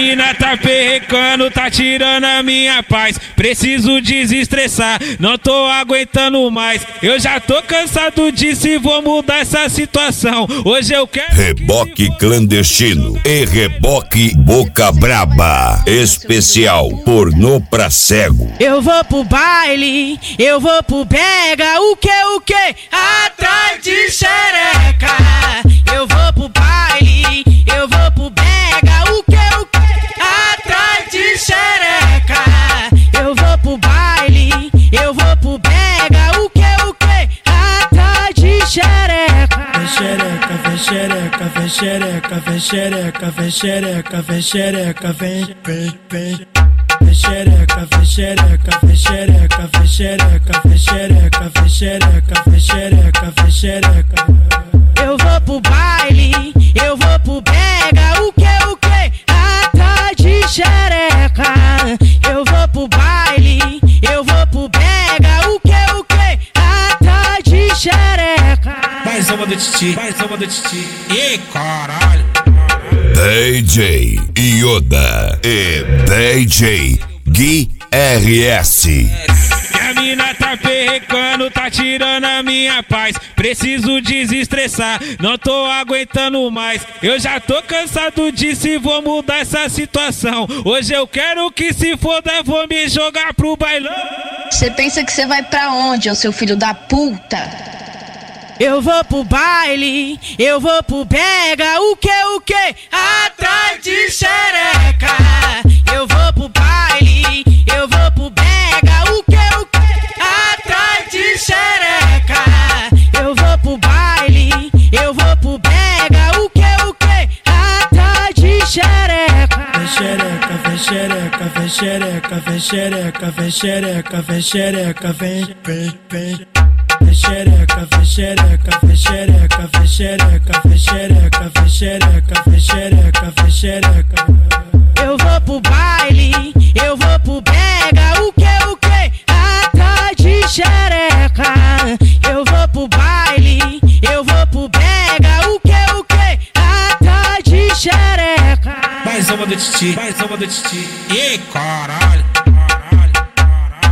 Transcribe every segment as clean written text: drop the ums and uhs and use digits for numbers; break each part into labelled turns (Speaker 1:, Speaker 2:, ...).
Speaker 1: mina tá perrecando, tá tirando a minha paz. Preciso desestressar, não tô aguentando mais. Eu já tô cansado disso e vou mudar essa situação. Hoje eu quero
Speaker 2: Reboque clandestino e reboque boca braba. Especial pornô pra cego.
Speaker 3: Eu vou pro baile, eu vou pro brega. O que? Atrás de xereca. Eu vou pro baile, eu vou pro brega. O que? Atrás de xereca. Eu vou pro baile, eu vou pro brega. O que? Atrás de xereca.
Speaker 4: Vem xereca, vem xereca, vem xereca, vem xereca, vem xereca, vem xereca, vem. Vem xereca, vem xereca, vem xereca, vem xereca, vem xereca, vem xereca, vem xereca, vem xereca.
Speaker 3: Eu vou pro baile, eu vou pro brega. O que? Atrás de xereca. Eu vou pro baile, eu vou pro brega. O que? Atrás de xereca.
Speaker 1: mais uma do Titi, mais uma do Titi. Ih, caralho.
Speaker 2: DJ Yoda e DJ Gui RS.
Speaker 1: Minha mina tá perrecando, tá tirando a minha paz. Preciso desestressar, não tô aguentando mais. Eu já tô cansado disso e vou mudar essa situação. Hoje eu quero que se foda, vou me jogar pro bailão.
Speaker 5: Você pensa que você vai pra onde, ô seu filho da puta?
Speaker 3: Eu vou pro baile, eu vou pro brega. O que? Atrás de xereca. Eu vou pro baile, eu vou pro brega. O que? Atrás de xereca. Eu vou pro baile, eu vou pro brega. O que? Atrás de xereca.
Speaker 4: Vem xereca, vem xereca, vem xereca, vem xereca, vem xereca, vem xereca, vem. Vem xereca, vem xereca, vem xereca, vem xereca, vem xereca, vem xereca, vem xereca, vem xereca.
Speaker 3: Eu vou pro baile, eu vou pro brega. O que? Atrás de xereca. Eu vou pro baile, eu vou pro brega. O que? Atrás de xereca.
Speaker 1: Mais uma do Titi, mais uma do Titi. Ih, caralho.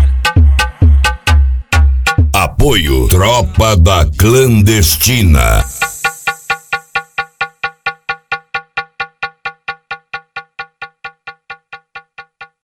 Speaker 2: Apoio Tropa da Clandestina.